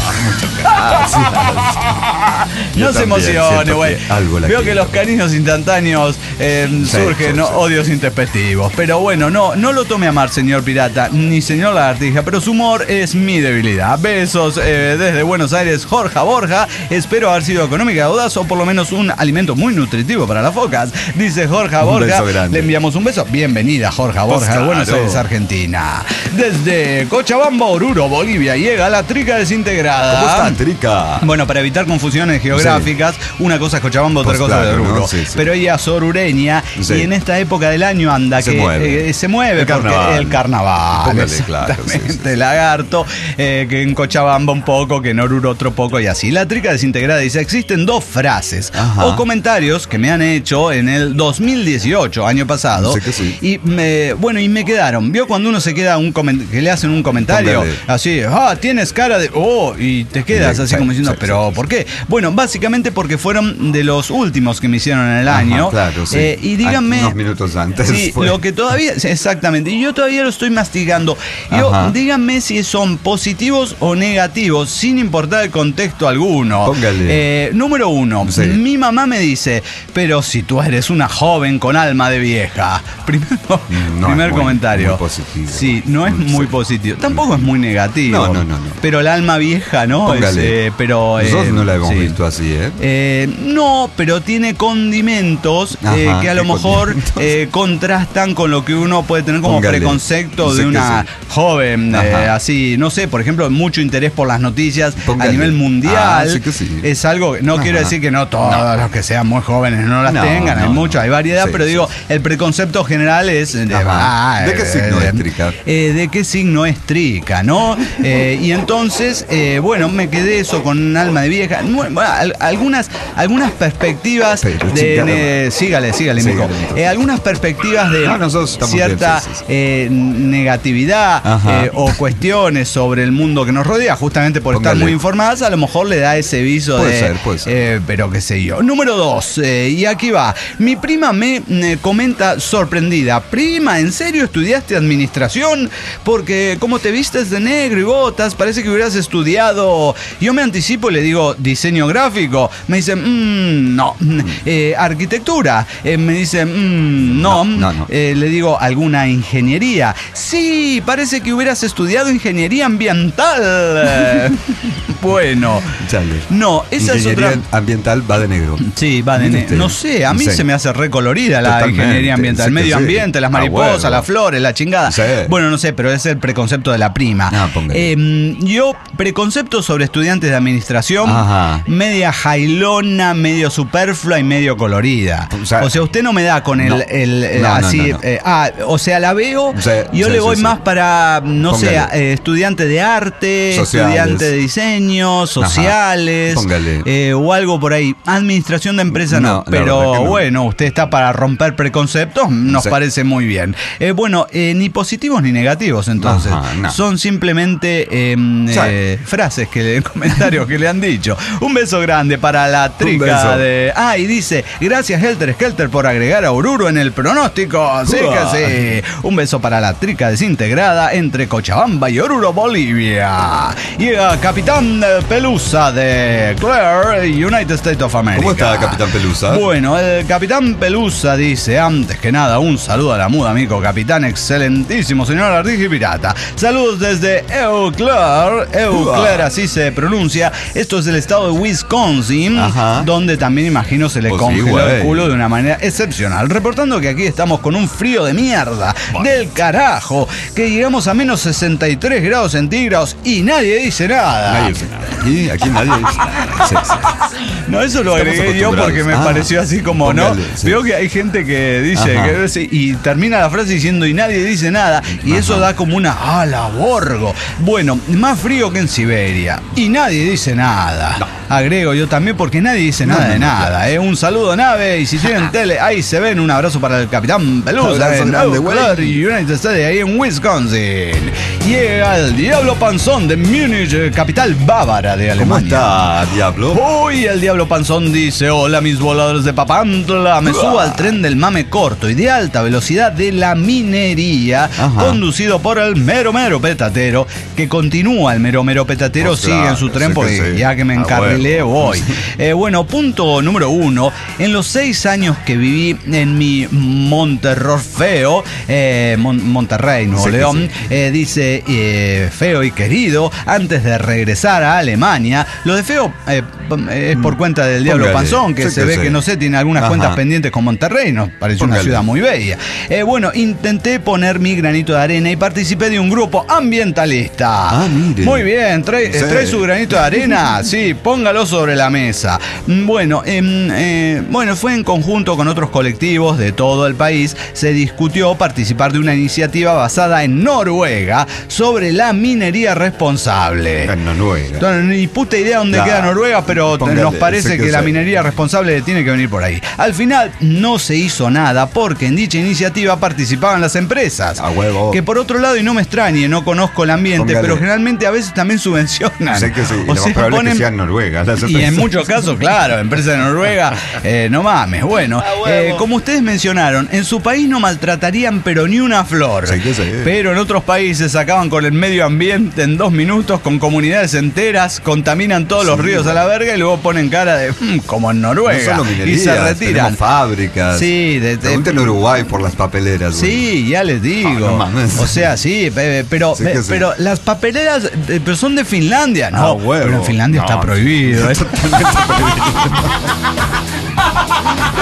Yo No se también emocione, siento güey. que algo la Veo que quiero. los cariños instantáneos eh, Sí, surgen, sí, ¿no? sí. Odios intempestivos. Pero bueno, no, no lo tome a mal, señor pirata, ni señor lagartija, pero su humor es mi debilidad. Besos eh, desde Buenos Aires, Jorge Borja. Espero haber sido económica y audaz, o por lo menos un alimento muy nutritivo para las focas. Dice Jorge Un Borja. beso grande. Le enviamos un beso. Bienvenida, Jorge Borja, de claro. Buenos Aires, Argentina. Desde Cochabamba, Oruro, Bolivia, llega la trica desintegrada. ¿Cómo está, Trica? Bueno, para evitar confusiones geográficas, una cosa es Cochabamba, otra Pues cosa claro, es Oruro. ¿no? Sí, sí. Pero ella es orureña Sí. y en esta época del año anda Se que mueve. eh, se mueve El porque carnaval. el carnaval. Póngale, claro, Exactamente, sí, sí, sí. lagarto, eh, que en Cochabamba un poco, que en Oruro otro poco y así. La trica desintegrada dice, existen dos frases Ajá. o comentarios que me han hecho en el dos mil dieciocho, año pasado. Sé que sí. Y me, bueno, y me quedaron. ¿Vio cuando uno se queda un comen- que le hacen un comentario? Póngale. Así, ah, tienes cara de... Oh, y te quedas Sí, así sí, como diciendo, sí, pero sí, ¿por qué? Bueno, básicamente porque fueron de los últimos que me hicieron en el Ajá, año. claro, sí. Eh, y díganme... Unos minutos antes Sí, fue. lo que todavía... sí, exactamente. Y yo todavía lo estoy mastigando. Yo, Ajá. díganme si son positivos o negativos, sin importar el contexto alguno. Póngale. Eh, número uno, Sí. mi mamá me dice, pero si tú eres una joven con alma de vieja. Primero, No, primer es muy- comentario. muy positivo. Sí, no es Sí. muy positivo. Tampoco es muy negativo. No, no, no, no. Pero el alma vieja, ¿no? Es, Póngale. eh, pero, Nosotros eh, no la hemos sí. visto así, ¿eh? Eh, no, pero tiene condimentos eh, Ajá, que a lo ¿qué mejor condimentos? eh, contrastan con lo que uno puede tener como Póngale. preconcepto Sé de que una sí. joven, eh, Ajá. así, no sé, por ejemplo, mucho interés por las noticias Póngale. a nivel mundial. Ah, sí que sí. Es algo, no Ajá. quiero decir que no todos los que sean muy jóvenes no las No, tengan, hay no, mucho, no. hay variedad, Sí, pero sí, digo, sí. el preconcepto general es de, Ajá. ah, ¿De qué eh, signo eh, es Trica? eh, ¿de qué signo es Trica, no? Eh, y entonces, Entonces, eh, bueno, me quedé eso con un alma de vieja. Bueno, algunas, algunas perspectivas Pero, de... chingada, eh, sígale, sígale, Nico. sígale, Nico. Eh, algunas perspectivas de No, nosotros estamos cierta bien, sí, sí, sí. Eh, negatividad eh, o cuestiones sobre el mundo que nos rodea, justamente por Póngale. estar muy informadas, a lo mejor le da ese viso Puede de... ser, puede ser. Eh, pero qué sé yo. Número dos, eh, y aquí va. Mi prima me eh, comenta sorprendida. Prima, ¿en serio estudiaste administración? Porque como te vistes de negro y botas, parece que hubieras estudiado... Yo me anticipo y le digo diseño gráfico. Me dice, mmm, no. Eh, arquitectura. Eh, me dice, mmm, no. No, no, no. Eh, le digo, ¿alguna ingeniería? Sí, parece que hubieras estudiado ingeniería ambiental. Bueno. Chale. No, esa es Ingeniería otra... ambiental va de negro. Sí, va de negro. No sé, a mí Sí. se me hace recolorida la Totalmente, ingeniería ambiental. sí El que medio sí. ambiente, las Ah, mariposas, huevo. las flores, la chingada. Sí. Bueno, no sé, pero es el preconcepto de la prima. Ah, póngale. Eh, yo, preconcepto sobre estudiantes de administración, Ajá. media jailona, medio superflua y medio colorida. O sea, O sea, usted no me da con el, no. el- el No, no, así. no, no. eh, ah, o sea, la veo. Sí, yo sí, le sí, voy sí. más para, no Póngale. sé, eh, estudiante de arte, Sociales. estudiante de diseño, sociales. Póngale. eh, o algo por ahí. Administración de empresa no, No, la pero verdad que no. bueno, usted está para romper preconceptos, nos Sí. parece muy bien. Eh, bueno, eh, ni positivos ni negativos entonces. Ajá, no. Son simplemente eh, Sí. eh, frases, que comentarios que le han dicho. Un beso grande para la trica beso. de... Ah, y dice, gracias Helter Skelter por agregar a Oruro en el pronóstico. Sí Uah. que sí. Un beso para la trica desintegrada entre Cochabamba y Oruro, Bolivia. Llega Capitán Pelusa de Clare, United States of America. ¿Cómo está, Capitán Pelusa? Bueno, el Capitán Pelusa dice, antes que nada, un saludo a la muda, amigo capitán, excelentísimo señor Ardigi Pirata. Saludos desde Eau Claire, Eau Claire, así se pronuncia. Esto es el estado de Wisconsin, Ajá. donde también imagino se le Pues sí, congeló el güey. culo de una manera excepcional. Reportando que aquí estamos con un frío de mierda, del carajo, que llegamos a menos sesenta y tres grados centígrados y nadie dice nada. Nadie dice nada. Aquí, aquí nadie dice nada. Sí, sí. No, eso lo Estamos agregué yo porque me acostumbrados. Ah, pareció así como, ¿no? póngale, sí. Veo que hay gente que dice, Ajá. que, y termina la frase diciendo y nadie dice nada, y Ajá. eso da como una ala borgo. Bueno, más frío que en Siberia, y nadie dice nada. Agrego yo también porque nadie dice No, nada no, de no, nada. ¿eh? Un saludo, nave, y si tienen tele, ahí se ven. Un abrazo para el Capitán Pelusa Abrazo en grande, Eau güey. Claire, United States, ahí en Wisconsin. Llega el Diablo Panzón de Múnich, eh, capital bávara de ¿Cómo Alemania. está, Diablo? Hoy el Diablo Panzón dice, hola mis voladores de Papantla, me subo al tren del mame corto y de alta velocidad de la minería, Ajá. conducido por el mero mero petatero, que continúa el mero mero petatero, Pues sigue claro, en su tren sí porque que sí. ya que me Ah, encarrilé bueno. voy. Eh, bueno, punto número uno, en los seis años que viví en mi Monterrey feo, eh, Mon- Monterrey, Nuevo Sí que León, sí. eh, dice eh, feo y querido, antes de regresar a Alemania. Lo de feo eh, es por cuenta del Diablo Póngale. Panzón, que Sí se que ve sí. que no sé, tiene algunas Ajá. cuentas pendientes con Monterrey, nos pareció una Póngale. ciudad muy bella. Eh, bueno, intenté poner mi granito de arena y participé de un grupo ambientalista. Ah, mire. Muy bien, trae, Sí. trae su granito de arena, sí, póngalo sobre la mesa. Mm, Bueno, em, eh, bueno, fue en conjunto con otros colectivos de todo el país, se discutió participar de una iniciativa basada en Noruega sobre la minería responsable. En Noruega. Entonces, ni puta idea dónde Claro. queda Noruega, pero Póngale, nos parece sé que, que la sé. minería responsable tiene que venir por ahí. Al final no se hizo nada porque en dicha iniciativa participaban las empresas. A huevo. Que por otro lado, y no me extrañe, no conozco el ambiente, Póngale. pero generalmente a veces también subvencionan. Sé que sí. O Lo más sea, probable es ponen- que sea en Noruega. las y en empresas. muchos casos, claro, empresa de Noruega, eh, no mames. Bueno, eh, como ustedes mencionaron, en su país no maltratarían pero ni una flor. Sí que sí. Pero en otros países acaban con el medio ambiente en dos minutos, con comunidades enteras, contaminan todos los Sí, ríos a la verga y luego ponen cara de "Mm, como en No Noruega". solo Y minerías, se retiran. tenemos fábricas. Sí, de- de- Pregunten en Uruguay por las papeleras. güey. Sí, ya les digo. Ah, no mames. O sea, sí, pe- pero, Sí que pe- sí. pero las papeleras eh, pero son de Finlandia, ¿no? Ah, huevo. Pero en Finlandia No, está prohibido. ¿eh?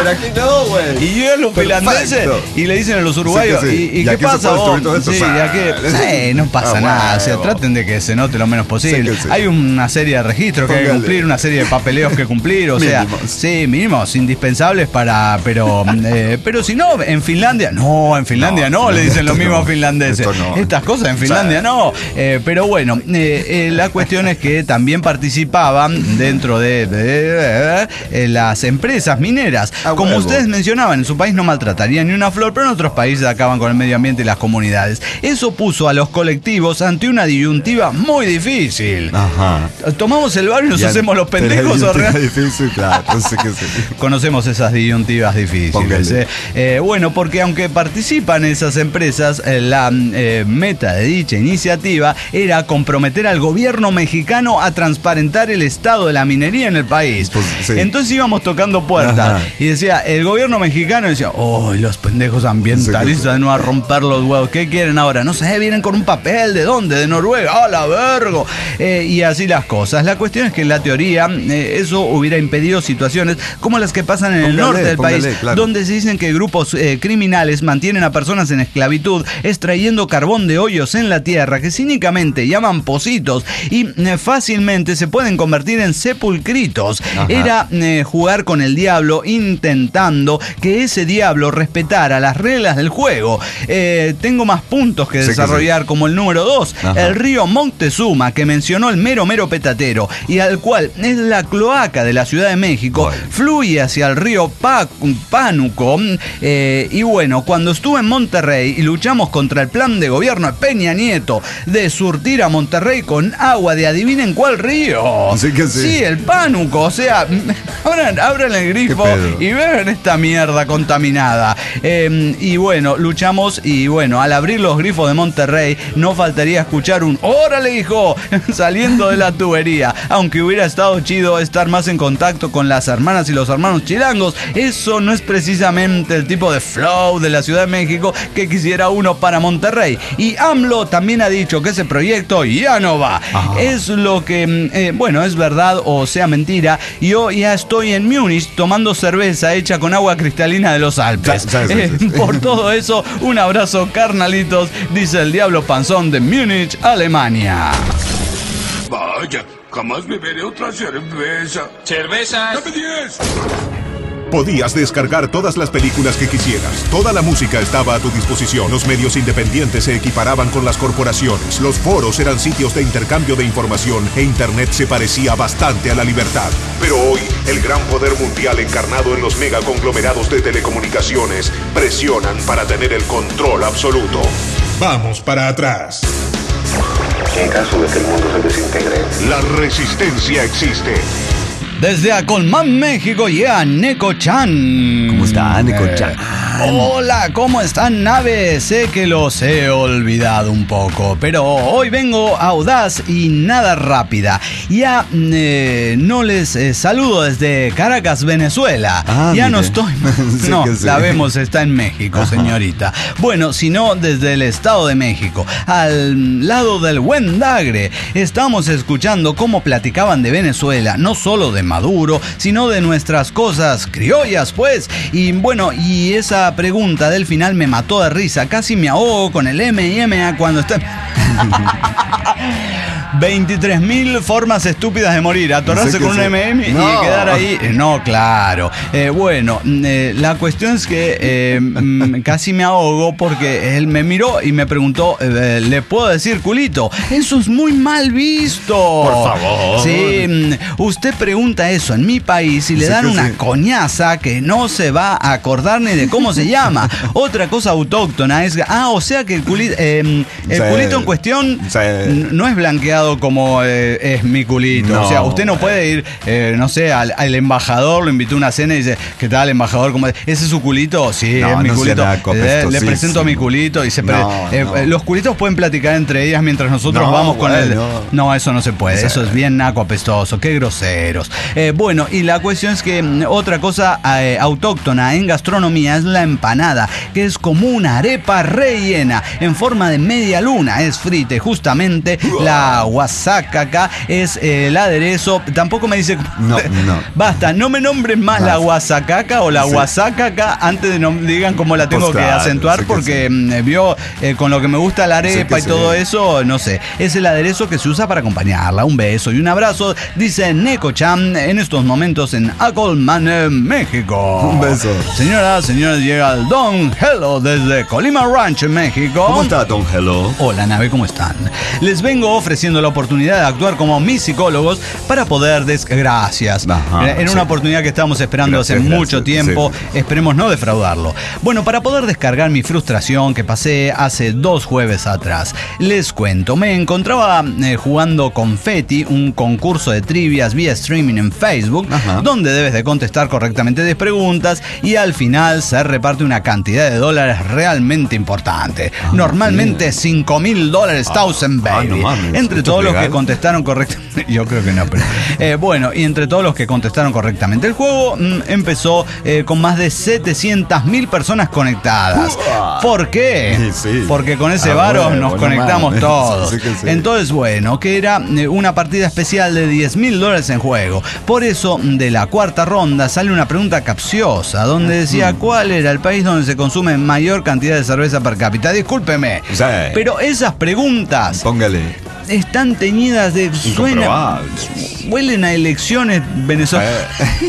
pero aquí no, güey. Y llegan los finlandeses y le dicen a los uruguayos, sí, sí, sí. ¿y, y, ¿Y qué aquí pasa se puede vos? destruir todo esto? Sí, O sea, ¿y aquí? Sí, no pasa ah, nada. O sea, bueno. traten de que se note lo menos posible. Sí, sí. Hay una serie de registros que hay que Póngale. cumplir, una serie de papeleos que cumplir. O sea, Mínimos. sí, mínimos, indispensables para. Pero, eh, pero si no, en Finlandia. No, en Finlandia no, No, le dicen esto los mismos no, finlandeses. esto no. Estas cosas en Finlandia no. Eh, pero bueno, eh, eh, la cuestión es que también participaban dentro de, de, de, de las empresas mineras. A Como huevo. ustedes mencionaban, en su país no maltratarían ni una flor, pero en otros países acaban con el medio ambiente y las comunidades. Eso puso a los colectivos ante una disyuntiva muy difícil. Ajá. ¿Tomamos el barrio y nos Ya, hacemos los pero pendejos o es real- difícil, claro. Entonces, ¿qué sé? Conocemos esas disyuntivas difíciles. Póngale. ¿eh? Eh, bueno, porque aunque participan esas empresas, eh, la eh, meta de dicha iniciativa era comprometer al gobierno mexicano a transparentar el estado de la minería en el país. Pues, sí. Entonces íbamos tocando puertas Ajá. y decía, el gobierno mexicano decía, oh, los pendejos ambientalistas no a romper los huevos. ¿Qué quieren ahora? No sé, vienen con un papel. ¿De dónde? ¿De Noruega? ¡Ah, la vergo! Eh, y así las cosas. La cuestión es que en la teoría eh, eso hubiera impedido situaciones como las que pasan en el Póngale, norte del póngale, país, claro. donde se dicen que grupos eh, criminales mantienen a personas en esclavitud, extrayendo carbón de hoyos en la tierra que cínicamente llaman pocitos y eh, fácilmente se pueden convertir en sepulcritos. Ajá. Era eh, jugar con el diablo intentando que ese diablo respetara las reglas del juego. Eh, tengo más puntos que Sí que desarrollar, como el número dos, Ajá. el río Moctezuma, que mencionó el mero mero petatero y al cual es la cloaca de la Ciudad de México, Ay. fluye hacia el río Pa- Pánuco. Eh, y bueno, cuando estuve en Monterrey y luchamos contra el plan de gobierno de Peña Nieto de surtir a Monterrey con agua de adivinen cuál río. Sí que sí. Sí, el Pánuco. O sea, abran, abran el grifo ¿Qué pedo? y vean esta mierda contaminada. Eh, y bueno, luchamos y bueno, al abrir los grifos de Monterrey no faltaría escuchar un ¡órale, hijo! saliendo de la tubería. Aunque hubiera estado chido estar más en contacto con las hermanas y los hermanos chilangos, eso no es precisamente el tipo de flow de la Ciudad de México que quisiera uno para Monterrey. Y AMLO también ha dicho que ese proyecto ya no va. Ajá. Es lo que, eh, bueno, es verdad o sea mentira. Yo ya estoy en Múnich tomando cerveza hecha con agua cristalina de los Alpes. Sí, sí, sí, Eh, sí. Por todo eso, un abrazo, carnalitos, dice el Diablo Panzón de Múnich, Alemania. Vaya, jamás beberé otra cerveza. Cervezas. ¡Dame diez! Podías descargar todas las películas que quisieras. Toda la música estaba a tu disposición. Los medios independientes se equiparaban con las corporaciones. Los foros eran sitios de intercambio de información e Internet se parecía bastante a la libertad. Pero hoy, el gran poder mundial encarnado en los megaconglomerados de telecomunicaciones presionan para tener el control absoluto. Vamos para atrás. En caso de que el mundo se desintegre, La resistencia existe. Desde Acolmán, México, llega Neko-chan. ¿Cómo está, Neko-chan? Hola, ¿cómo están, naves? Sé que los he olvidado un poco, pero hoy vengo audaz y nada rápida. Ya eh, no les eh, saludo desde Caracas, Venezuela. Ah, ya mire. no estoy... Sí no, que sí. la vemos, está en México, Ajá. señorita. Bueno, sino desde el Estado de México, al lado del buen Dagre. Estamos escuchando cómo platicaban de Venezuela, no solo de Maduro, sino de nuestras cosas criollas, pues. Y bueno, y esa pregunta del final me mató de risa, casi me ahogo con el M y M A cuando está... veintitrés mil formas estúpidas de morir, atorarse No sé qué con un sé. M M y No. quedar ahí. Eh, No, claro. Eh, bueno, eh, la cuestión es que eh, mm, casi me ahogo porque él me miró y me preguntó, eh, ¿le puedo decir culito? Eso es muy mal visto. Por favor. Sí, mm, usted pregunta eso en mi país y le Sí dan que una sí. coñaza que no se va a acordar ni de cómo se llama. Otra cosa autóctona es, ah, o sea que el culito, eh, el Sí. culito en cuestión Sí. n- no es blanqueado como eh, es mi culito. No. O sea, usted no puede ir, eh, no sé, al, al embajador, lo invitó a una cena y dice, ¿qué tal, embajador? ¿Cómo es? ¿Ese es su culito? Sí, No, es mi no sea culito. naco, Eh, le apestosísimo. presento a mi culito y se pre- No, eh, no. eh, los culitos pueden platicar entre ellas mientras nosotros No, vamos con el... bueno. No, eso no se puede. O sea, eso es bien naco, apestoso. Qué groseros. Eh, bueno, y la cuestión es que mm, otra cosa eh, autóctona en gastronomía es la empanada, que es como una arepa rellena en forma de media luna. Es frita y justamente la guasácaca es eh, el aderezo. Tampoco me dice... No, no. Basta, no me nombren más Basta. la guasacaca o la sí. guasacaca antes de no digan cómo la tengo pues claro, que acentuar, sí porque sí. vio eh, con lo que me gusta la arepa sí y todo sí. eso, no sé. Es el aderezo que se usa para acompañarla. Un beso y un abrazo, dice Neko-chan, en estos momentos en Acolman, México. Un beso. Señoras, señores, llega el Don Hello desde Colima Ranch, en México. ¿Cómo está, Don Hello? Hola, nave, ¿cómo están? Les vengo ofreciendo la oportunidad de actuar como mis psicólogos para poder des... Gracias. Ajá, Era sí. una oportunidad que estábamos esperando gracias, hace gracias, mucho tiempo. Sí. Esperemos no defraudarlo. Bueno, para poder descargar mi frustración que pasé hace dos jueves atrás, les cuento. Me encontraba eh, jugando Confetti, un concurso de trivias vía streaming en Facebook, Ajá. donde debes de contestar correctamente diez preguntas y al final se reparte una cantidad de dólares realmente importante. Ah, Normalmente cinco mil dólares, thousand baby. Ah, no mames, entre todos los que contestaron correctamente. Yo creo que no, pero. Eh, bueno, y entre todos los que contestaron correctamente. El juego mm, empezó eh, con más de setecientas mil personas conectadas. Uh, ¿Por qué? Sí, sí. Porque con ese ah, varo bueno, nos bueno, conectamos man. todos. Sí, sí. Entonces, bueno, que era eh, una partida especial de diez mil dólares en juego. Por eso, de la cuarta ronda sale una pregunta capciosa, donde decía mm. cuál era el país donde se consume mayor cantidad de cerveza per cápita. Discúlpeme, sí. pero esas preguntas... Póngale. Están teñidas de suena, huelen a elecciones venezolanas. Eh.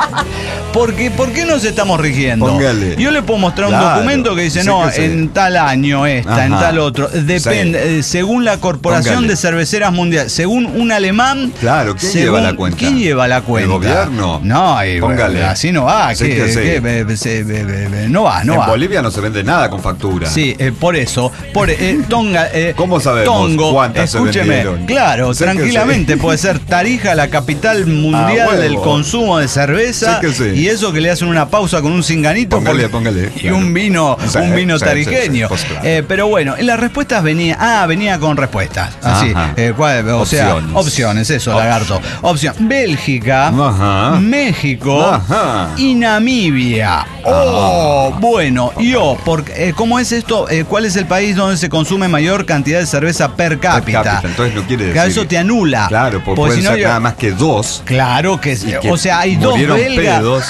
Porque, ¿por qué nos estamos rigiendo? Póngale. Yo le puedo mostrar claro. un documento que dice, sí no, que en tal año esta, Ajá. en tal otro. Depende, sí. eh, según la Corporación Póngale. de Cerveceras Mundiales, según un alemán. Claro, ¿quién según, lleva la cuenta? ¿Quién lleva la cuenta? ¿El gobierno? No, y, Póngale. así no va. Sí, que, que, sí. que, se, no va, no en va. En Bolivia no se vende nada con factura. Sí, eh, por eso. Por, eh, tonga, eh, ¿Cómo sabemos Tongo, cuántas escúcheme, se vendieron? Claro, sé tranquilamente sí. puede ser Tarija, la capital mundial ah, del consumo de cerveza, sí sí. y eso que le hacen una pausa con un cinganito póngale, porque, póngale, y claro. un vino, sí, un vino sí, tarijeño. Sí, sí, sí, eh, pero bueno, en las respuestas venía, ah, venía con respuestas, así, eh, ¿cuál, o sea, opciones, opciones eso, Option. lagarto. Opción: Bélgica, Ajá. México Ajá. y Namibia. Oh, bueno, yo, porque, eh, ¿cómo es esto? Eh, ¿Cuál es el país donde se consume mayor cantidad de cerveza per cápita? Per cápita. Entonces no quiere decir. Que eso te anula. Claro, porque pueden si no, ser yo... nada más que dos. Claro que sí. O sea, hay dos belgas. Pedos,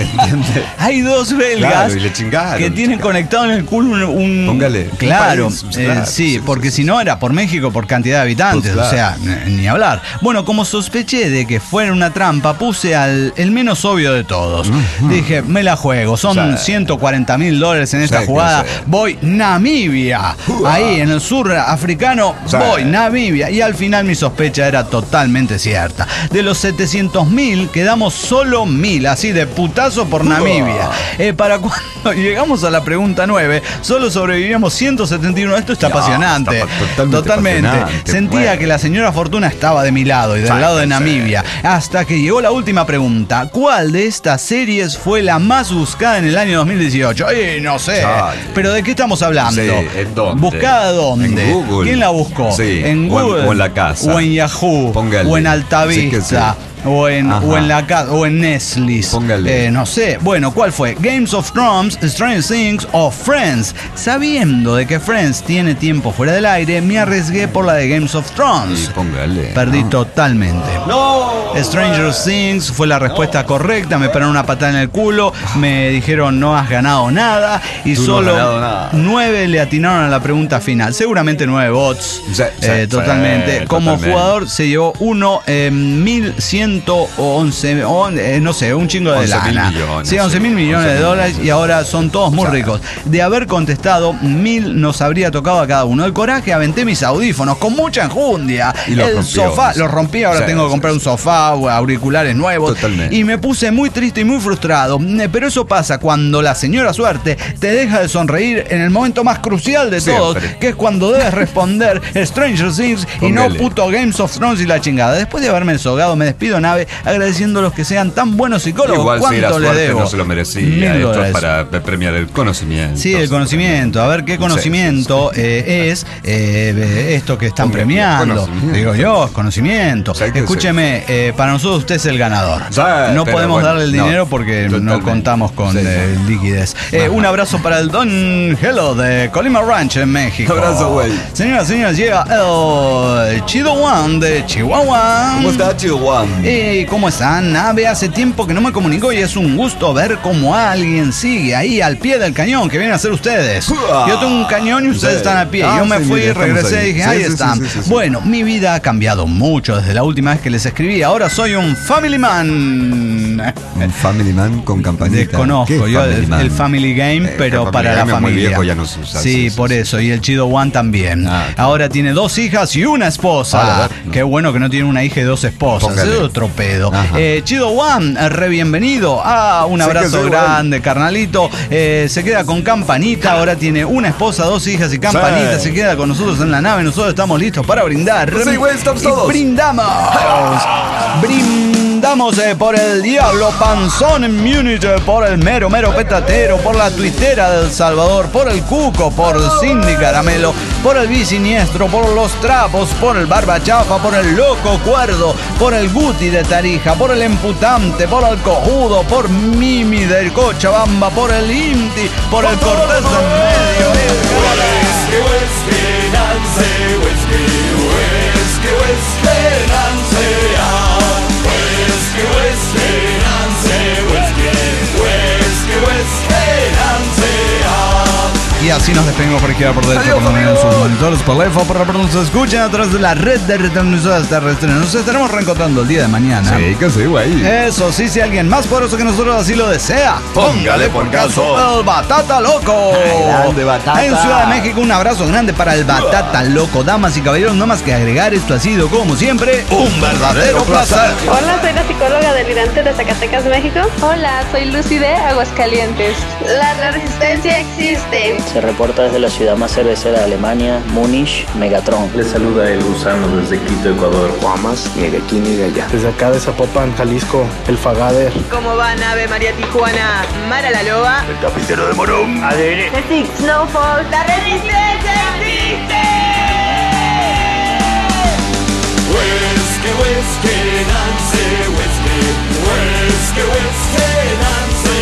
hay dos belgas claro, y le chingaron, que tienen conectado en el culo un. un Póngale. Claro, un país, eh, claro sí, sí, porque sí, si no era por México por cantidad de habitantes. Pues claro. O sea, ni hablar. Bueno, como sospeché de que fuera una trampa, puse al el menos obvio de todos. Uh-huh. Dije, me la juego. Son o sea, ciento cuarenta mil dólares en esta o sea, jugada. Voy Namibia. Uh-huh. Ahí en el sur africano, o sea, voy Namibia. Y al final mi sospecha era totalmente cierta. De los setecientos mil, quedamos solo mil, así de putazo por Namibia. Eh, para cuando llegamos a la pregunta nueve, solo sobrevivíamos ciento setenta y uno. Esto está no, apasionante. Está totalmente. totalmente. Apasionante. Sentía bueno. que la señora Fortuna estaba de mi lado y del Sáquense. lado de Namibia. Hasta que llegó la última pregunta. ¿Cuál de estas series fue la más buscada en el año dos mil dieciocho? Eh, no sé. Chale. ¿Pero de qué estamos hablando? Sí, ¿en dónde? ¿Buscada dónde? En Google. ¿Quién la buscó? Sí. ¿En Google? O en, o en la casa. ¿O en Yahoo? Póngale. ¿O en Altavista? Sí O en, o en la casa, o en Netflix. Póngale. Eh, no sé. Bueno, ¿cuál fue? Games of Thrones, Stranger Things o Friends. Sabiendo de que Friends tiene tiempo fuera del aire, me arriesgué por la de Games of Thrones. Sí, póngale. Perdí no. totalmente. No. Stranger Things fue la respuesta no. correcta. Me pegaron una patada en el culo. Me dijeron no has ganado nada. Y Tú solo no has nada. nueve le atinaron a la pregunta final. Seguramente nueve bots. Sí, sí, eh, totalmente. sí, Como totalmente. jugador se llevó uno eh, mil ciento once, eh, no sé, un chingo de lana. Millones, sí, once mil millones de dólares y ahora son todos muy o sea, ricos. De haber contestado, mil nos habría tocado a cada uno. El coraje, aventé mis audífonos con mucha enjundia. Y el rompió, sofá, sí. los rompí, ahora sí, tengo que comprar sí, un sofá, auriculares nuevos. Totalmente. Y me puse muy triste y muy frustrado. Pero eso pasa cuando la señora suerte te deja de sonreír en el momento más crucial de Siempre. todos, que es cuando debes responder Stranger Things y no puto Games of Thrones y la chingada. Después de haberme ensogado, me despido Nave, agradeciendo a los que sean tan buenos psicólogos. Igual si la ¿Cuánto le suerte debo? no se lo merecía. Mil Esto dólares. es para premiar el conocimiento. Sí, el conocimiento. A ver qué conocimiento sí, sí, sí. Eh, es eh, esto que están Hombre, premiando. conocimiento. Digo yo, conocimiento. O sea, que Escúcheme, eh, para nosotros usted es el ganador. Sí, no pero podemos bueno, darle el no, dinero porque no totalmente. contamos con Sí, eh, no. liquidez. Eh, un abrazo para el Don Hello de Colima Ranch en México. Abrazo, güey. Señoras, señores, llega el Chido One de Chihuahua. ¿Cómo está, Chihuahua? Eh, ¿Cómo están? Nave, hace tiempo que no me comunico y es un gusto ver cómo alguien sigue ahí al pie del cañón que vienen a ser ustedes. Yo tengo un cañón y ustedes Sí. están al pie. Ah, Yo me sí, fui, mira, estamos regresé ahí. y dije, Sí, ahí sí, están. sí, sí, sí. Bueno, mi vida ha cambiado mucho desde la última vez que les escribí. Ahora soy un family man. Un Family Man con campanita. Desconozco ¿Qué yo Family el, Man? el Family Game, Eh, pero Family para la Game es muy familia. viejo, ya no se usa. Sí, Sí, sí, por sí. eso. Y el Chido One también. Ah, claro. Ahora tiene dos hijas y una esposa. Ah, a ver, no. Qué bueno que no tiene una hija y dos esposas. Póngale. Es otro pedo. Ajá. Eh, Chido One, eh, re bienvenido. Ah, un Sí, abrazo que sí, grande, carnalito. Eh, se queda con Campanita. Ahora tiene una esposa, dos hijas y Campanita. Sí. Se queda con nosotros en la nave. Nosotros estamos listos para brindar. Sí, güey, estamos Y todos. brindamos. Brindamos eh, por el Diablo Panzón en Múnich, eh, por el mero mero petatero, por la tuitera del Salvador, por el Cuco, por Cindy Caramelo, por el Biciniestro, por los Trapos, por el Barbachafa, por el Loco Cuerdo, por el Guti de Tarija, por el Emputante, por el Cojudo, por Mimi del Cochabamba, por el Inti, por el Cortés en medio. Y así nos despedimos por izquierda, por derecha, por la medio en sus monitores, por teléfono, por la pronto nos escuchan a través de la red de retransmisoras terrestres. Nos estaremos reencontrando el día de mañana. Sí, que sí, güey. Eso sí, si alguien más poderoso que nosotros así lo desea, Póngale por caso. el Batata Loco. Grande, Batata. En Ciudad de México, un abrazo grande para el Batata Loco. Damas y caballeros, no más que agregar, esto ha sido, como siempre, un verdadero placer. Hola, soy la psicóloga delirante de Zacatecas, México. Hola, soy Lucy de Aguascalientes. La resistencia existe. Se reporta desde la ciudad más cervecera de Alemania, Múnich, Megatron. Les saluda el gusano desde Quito, Ecuador. Guamas, ni de aquí ni de allá. Desde acá de Zapopan, Jalisco, el Fagader. ¿Cómo va, Nave María Tijuana? Mara la Loba. El tapicero de Morón. A D N. The Six Snowfall. La resistencia existe. Whisky, whisky, Nancy, whisky. Whisky, whisky, Nancy.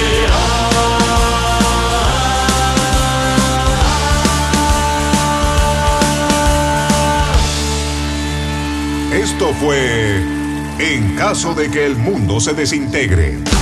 Esto fue En caso de que el mundo se desintegre.